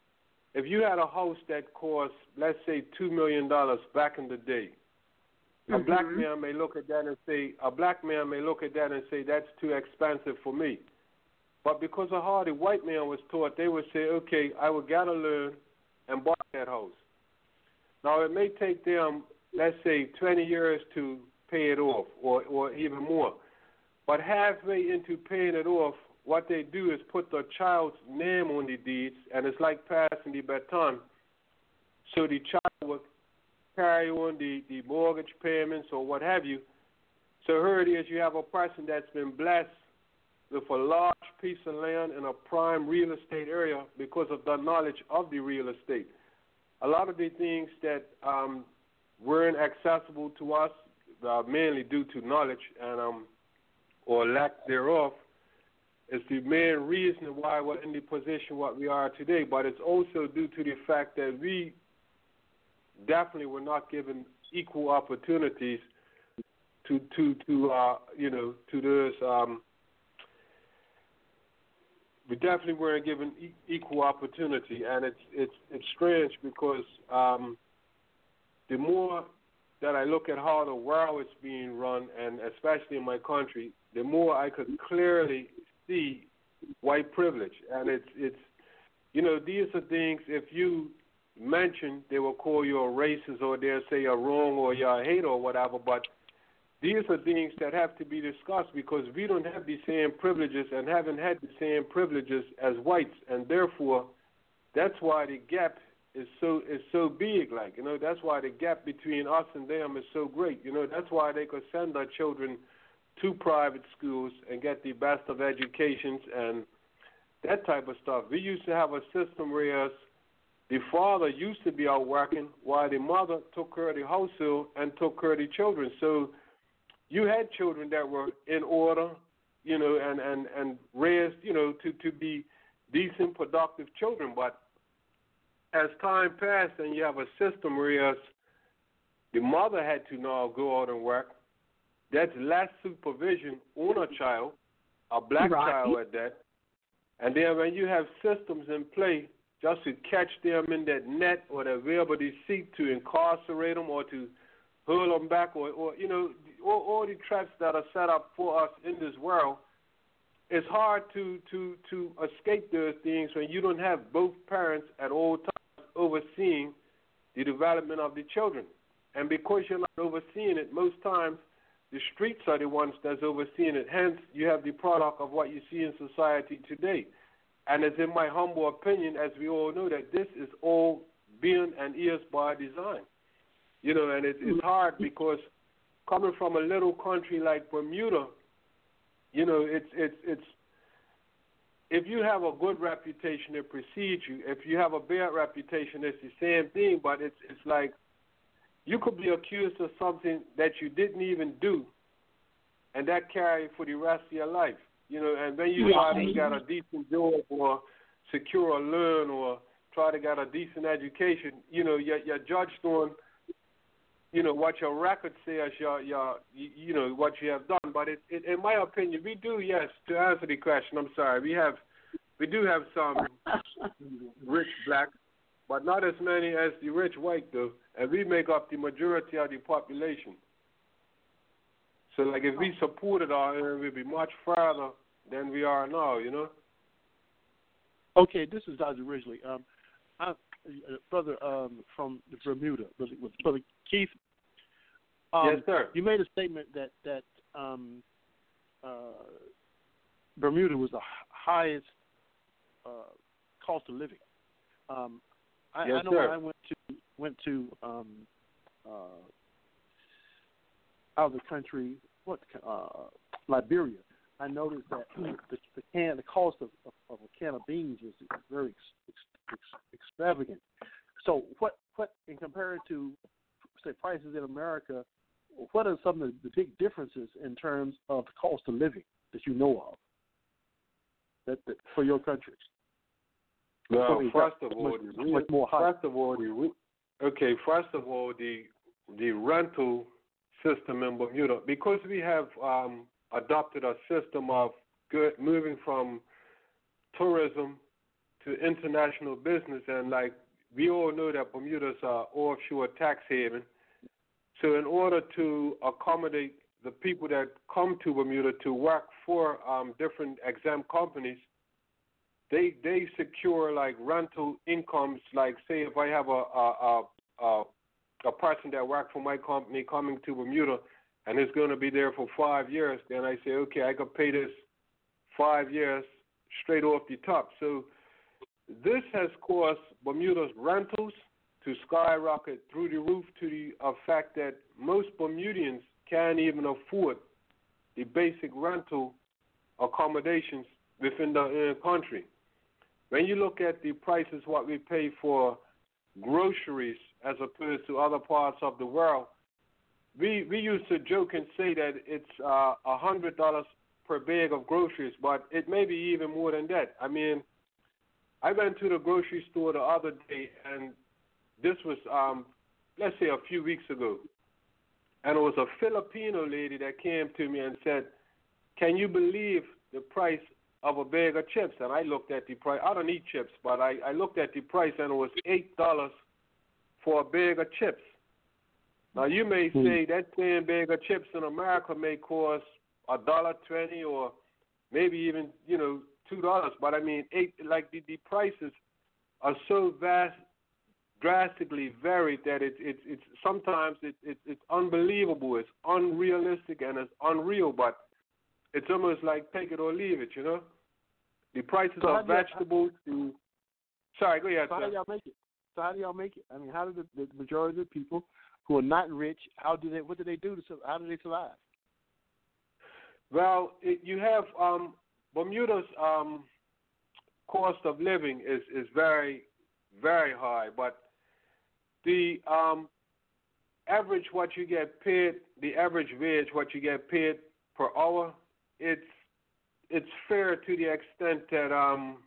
if you had a house that cost, let's say, two million dollars back in the day, a mm-hmm. black man may look at that and say, a black man may look at that and say, that's too expensive for me. But because of how the white man was taught, they would say, okay, I will gotta learn and buy that house. Now, it may take them, let's say, twenty years to pay it off, or, or even more. But halfway into paying it off, what they do is put the child's name on the deeds, and it's like passing the baton. So the child will carry on the, the mortgage payments or what have you. So here it is, you have a person that's been blessed with a large piece of land in a prime real estate area because of the knowledge of the real estate. A lot of the things that um, weren't accessible to us, uh, mainly due to knowledge and um, or lack thereof, is the main reason why we're in the position what we are today. But it's also due to the fact that we definitely were not given equal opportunities to to to uh, you know to those. Um, we definitely weren't given e- equal opportunity, and it's it's it's strange because um, the more that I look at how the world is being run, and especially in my country, the more I could clearly see white privilege. And it's it's you know, these are things, if you mention, they will call you a racist, or they'll say you're wrong, or you're a hater or whatever, but these are things that have to be discussed because we don't have the same privileges and haven't had the same privileges as whites, and therefore that's why the gap is so is so big. Like, you know, that's why the gap between us and them is so great. You know, that's why they could send their children to private schools and get the best of educations and that type of stuff. We used to have a system where the father used to be out working while the mother took care of the household and took care of the children. So you had children that were in order, you know, and, and, and raised, you know, to, to be decent, productive children. But as time passed and you have a system where the mother had to now go out and work, that's less supervision on a child, a black right. child at that. And then when you have systems in play just to catch them in that net or that wherever they seek to incarcerate them or to hurl them back, or, or you know, all, all the traps that are set up for us in this world, it's hard to, to, to escape those things when you don't have both parents at all times overseeing the development of the children. And because you're not overseeing it, most times the streets are the ones that's overseeing it. Hence, you have the product of what you see in society today. And it's in my humble opinion, as we all know, that this is all being and is by design. You know, and it, it's hard because coming from a little country like Bermuda, you know, it's it's it's if you have a good reputation, it precedes you. If you have a bad reputation, it's the same thing. But it's it's like you could be accused of something that you didn't even do, and that carry for the rest of your life. You know, and then you try to get a decent job or secure a loan or try to get a decent education. You know, you're, you're judged on, you know, what your record says, your, your, you know, what you have done. But it, it, in my opinion, we do, yes, to answer the question, I'm sorry, we have, we do have some rich black, but not as many as the rich white, though, and we make up the majority of the population. So, like, if we supported our area, we'd be much further than we are now, you know? Okay, this is Doctor Ridgely. Um, I, uh, brother um, from Bermuda, brother, brother Keith. Um, yes, sir. You made a statement that, that um, uh, Bermuda was the highest uh, cost of living. Um, I, yes, I know sir. when I went to, went to um, uh, out of the country, what uh, Liberia, I noticed that the, the can, the cost of, of, of a can of beans was very ex, ex, extravagant. So, what, what in comparison to say prices in America, what are some of the big differences in terms of the cost of living that you know of that, that for your country? Well, so first of all, much, the, much more high. first of all, the, okay, first of all, the the rental system in Bermuda, because we have um, adopted a system of good moving from tourism to international business, and like we all know that Bermuda's an offshore tax haven. So in order to accommodate the people that come to Bermuda to work for um, different exempt companies, they they secure like rental incomes. Like say if I have a a a, a, a person that works for my company coming to Bermuda and is going to be there for five years, then I say, okay, I could pay this five years straight off the top. So this has caused Bermuda's rentals to skyrocket through the roof to the effect that most Bermudians can't even afford the basic rental accommodations within the uh, country. When you look at the prices, what we pay for groceries as opposed to other parts of the world, we we used to joke and say that it's uh, one hundred dollars per bag of groceries, but it may be even more than that. I mean, I went to the grocery store the other day, and this was, um, let's say, a few weeks ago, and it was a Filipino lady that came to me and said, can you believe the price of a bag of chips? And I looked at the price. I don't eat chips, but I, I looked at the price, and it was eight dollars for a bag of chips. Now, you may mm. say that same bag of chips in America may cost a dollar twenty or maybe even, you know, two dollars. But, I mean, eight, like the, the prices are so vast, drastically varied that it, it, it's sometimes it, it, it's unbelievable. It's unrealistic and it's unreal, but it's almost like take it or leave it, you know. The prices so of vegetables. To, sorry, go ahead. So how do y'all make it? So how do y'all make it? I mean, how do the, the majority of the people who are not rich, how do they? What do they do to? How do they survive? Well, it, you have um, Bermuda's um, cost of living is, is very, very high, but the um, average what you get paid, the average wage what you get paid per hour, it's it's fair to the extent that um,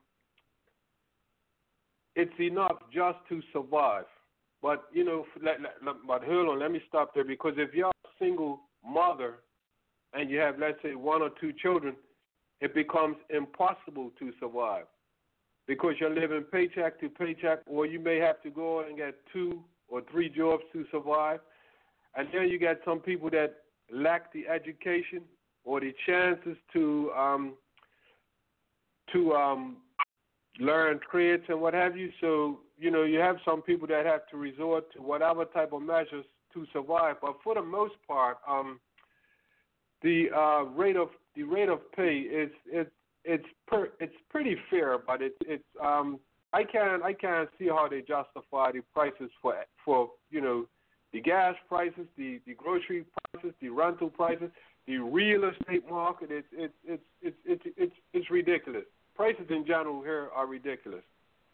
it's enough just to survive. But you know, let, let, but hold on, let me stop there, because if you're a single mother and you have, let's say, one or two children, it becomes impossible to survive because you're living paycheck to paycheck, or you may have to go and get two or three jobs to survive. And then you get some people that lack the education or the chances to um, to um, learn trades and what have you. So, you know, you have some people that have to resort to whatever type of measures to survive. But for the most part, um, the uh, rate of the rate of pay is it's it's per, it's pretty fair, but it's it's um, I can't I can't see how they justify the prices for for you know the gas prices, the, the grocery prices, the rental prices, the real estate market. It's it's it's it's it's it's, it's ridiculous. Prices in general here are ridiculous.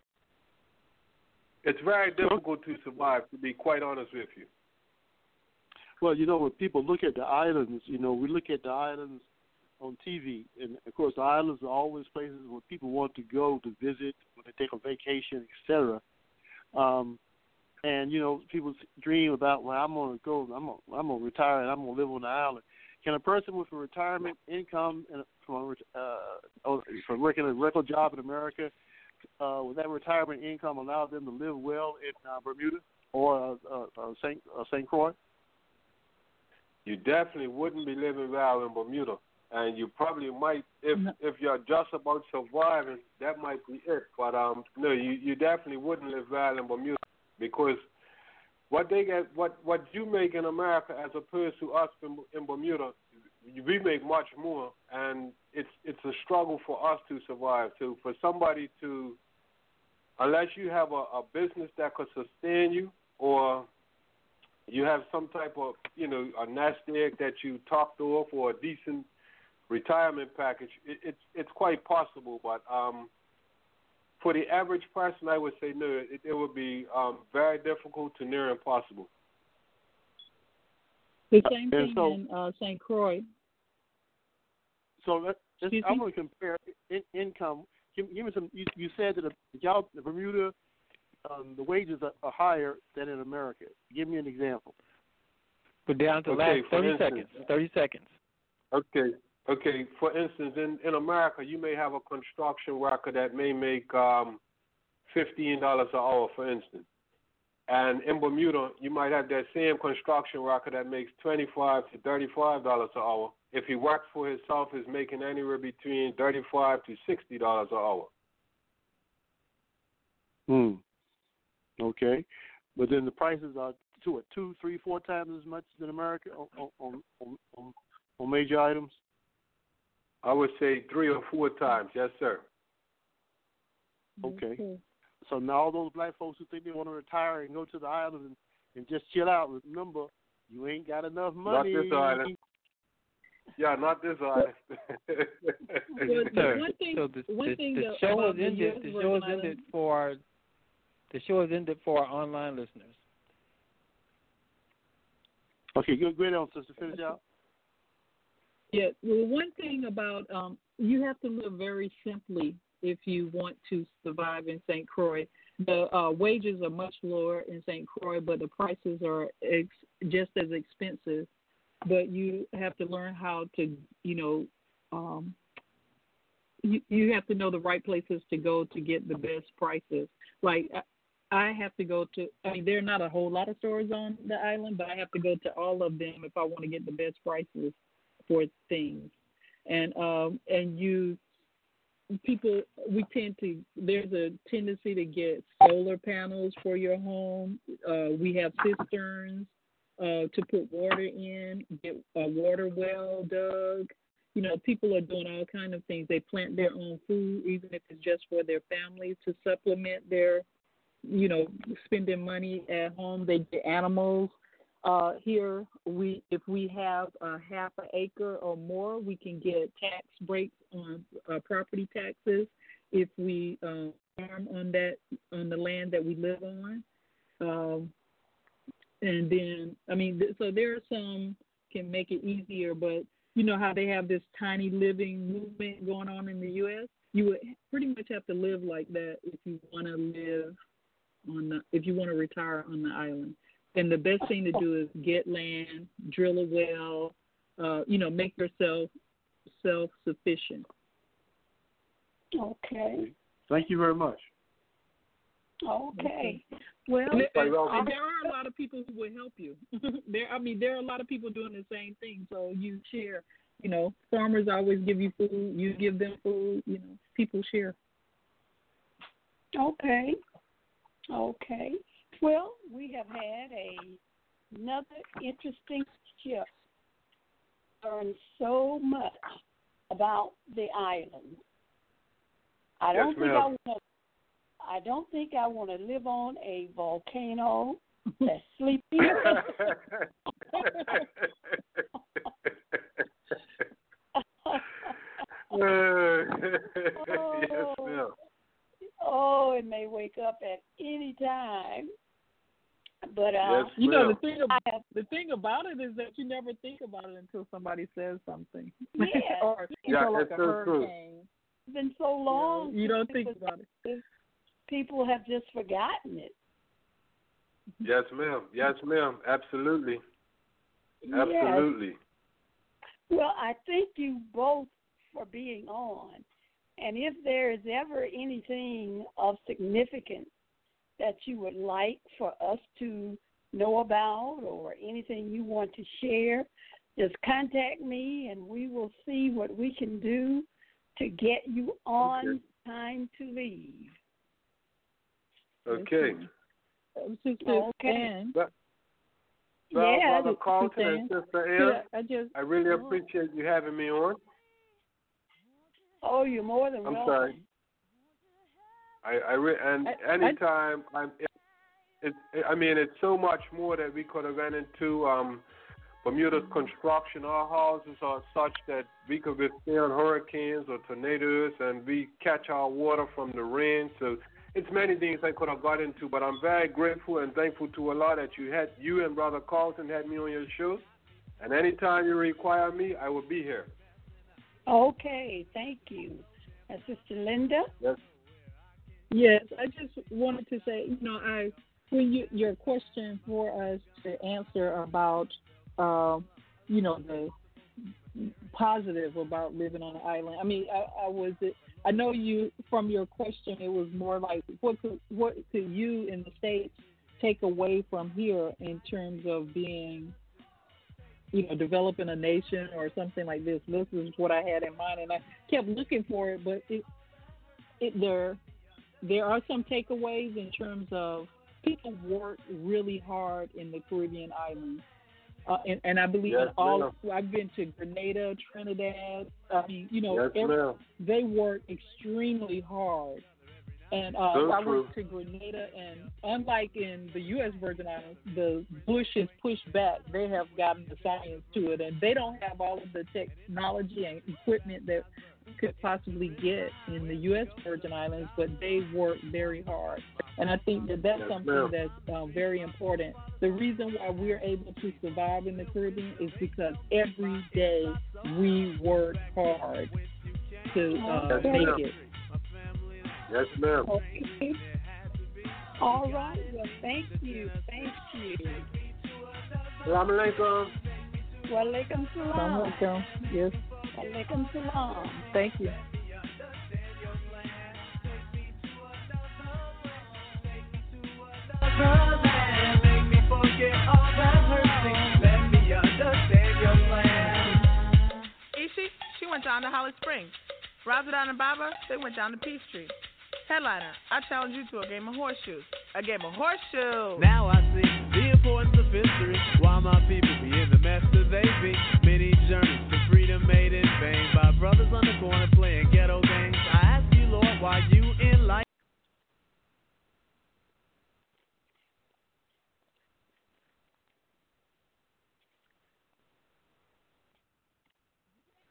It's very difficult to survive, to be quite honest with you. Well, you know, when people look at the islands, you know, we look at the islands on T V, and of course, the islands are always places where people want to go to visit, when they take a vacation, et cetera. Um, and you know, people dream about, well, I'm going to go, I'm going, I'm going to retire, and I'm going to live on the island. Can a person with a retirement income and from uh, from working a regular job in America, uh, with that retirement income, allow them to live well in uh, Bermuda or uh, uh, Saint uh, Saint Croix? You definitely wouldn't be living well in Bermuda, and you probably might, if if you're just about surviving, that might be it. But um, no, you, you definitely wouldn't live well in Bermuda, because what they get, what what you make in America as opposed to us in, in Bermuda, we make much more, and it's it's a struggle for us to survive. So for somebody to, unless you have a, a business that could sustain you, or you have some type of, you know, a nest egg that you topped off, or a decent retirement package, it, it's it's quite possible. But um, for the average person, I would say no. It, it would be um, very difficult to near impossible. The same thing so, in uh, Saint Croix. So let, just, I'm going to compare in, income. Give, give me some. You, you said that the job in Bermuda, um, the wages are, are higher than in America. Give me an example. We're down to okay, last thirty instance, seconds. Thirty seconds. Okay. Okay. For instance, in, in America, you may have a construction worker that may make um, fifteen dollars an hour, for instance. And in Bermuda, you might have that same construction worker that makes twenty-five to thirty-five dollars an hour. If he works for himself, is making anywhere between thirty-five to sixty dollars an hour. Hmm. Okay, but then the prices are two, what, two, three, four times as much as in America on on on, on, on major items. I would say three or four times. Yes, sir. Okay. So now all those black folks who think they want to retire and go to the island and, and just chill out, remember, you ain't got enough money. Not this island. Yeah, not this island. Well, Sir, one thing, so the, one the, thing the that show about is the ended. U S The Virgin show is Islands- ended for the show is ended for our online listeners. Okay, good. Go ahead on, sister. Finish out. Yeah, well, one thing about um, you have to live very simply if you want to survive in Saint Croix. The uh, wages are much lower in Saint Croix, but the prices are ex- just as expensive. But you have to learn how to, you know, um, you, you have to know the right places to go to get the best prices. Like I have to go to, I mean, there are not a whole lot of stores on the island, but I have to go to all of them if I want to get the best prices for things. And um, and you people, we tend to, there's a tendency to get solar panels for your home. Uh, we have cisterns uh, to put water in, get a water well dug. You know, people are doing all kinds of things. They plant their own food, even if it's just for their family to supplement their, you know, spending money at home. They get animals. Uh, here, we if we have a half an acre or more, we can get tax breaks on uh, property taxes if we um, farm on that on the land that we live on. Um, and then, I mean, th- so there are some can make it easier, but you know how they have this tiny living movement going on in the U S. You would pretty much have to live like that if you want to live on the, if you want to retire on the island. And the best thing to do is get land, drill a well, uh, you know, make yourself self-sufficient. Okay. Thank you very much. Okay. Well, and, and, and there are a lot of people who will help you. there, I mean, there are a lot of people doing the same thing. So you share. You know, farmers always give you food. You give them food. You know, people share. Okay. Okay. Well, we have had a, another interesting show. Learned so much about the island. I don't yes, think ma'am. I want to. I don't think I want to live on a volcano that's sleeping. oh, yes, ma'am. Oh, it may wake up at any time. But uh, yes, you know, ma'am. the thing about the thing about it is that you never think about it until somebody says something. Yeah, or you yeah, know, like it's a so hurricane. It's been so long. You know, you don't think about it. People have just forgotten it. Yes, ma'am. Yes, ma'am. Absolutely. Absolutely. Yes. Well, I thank you both for being on. And if there is ever anything of significance that you would like for us to know about or anything you want to share, just contact me and we will see what we can do to get you on Okay. Time to Leave. Okay. Okay. But, so, Yeah, Brother Carlton and Sister Ann, yeah, I just I really appreciate you having me on. Oh, you're more than I'm welcome. sorry. I, I re- and I- anytime I, I'm, it, it, I mean, it's so much more that we could have run into. Um, Bermuda's construction, our houses are such that we could withstand hurricanes or tornadoes, and we catch our water from the rain. So it's many things I could have got into, but I'm very grateful and thankful to Allah that you had you and Brother Carlton had me on your show. And anytime you require me, I will be here. Okay, thank you. And Sister Linda? Yes. Yes, I just wanted to say, you know, I when you your question for us to answer about, uh, you know, the positive about living on an island. I mean, I, I was. I know you from your question. It was more like, what could what could you in the States take away from here in terms of being, you know, developing a nation or something like this? This is what I had in mind, and I kept looking for it, but it, it there, there are some takeaways in terms of people work really hard in the Caribbean islands. Uh, and, and I believe yes, in all. Ma'am. I've been to Grenada, Trinidad. I mean, you know, yes, every, they work extremely hard. And uh, so I true. went to Grenada, and unlike in the U S Virgin Islands, the bush is pushed back. They have gotten the science to it, and they don't have all of the technology and equipment that could possibly get in the U S Virgin Islands, but they work very hard. And I think that that's yes, something ma'am. that's uh, very important. The reason why we're able to survive in the Caribbean is because every day we work hard to uh, yes, make ma'am. it. Yes, ma'am. Okay. All right. Well, thank you. Thank you. Assalamu alaikum. Wa alaikum salam. Assalamu alaikum. Yes. Wa alaikum salam. Thank you. Ishi, she went down to Holly Springs. Razadon and Baba, they went down to Peachtree. Headliner, I challenge you to a game of horseshoes. A game of horseshoes. Now I see.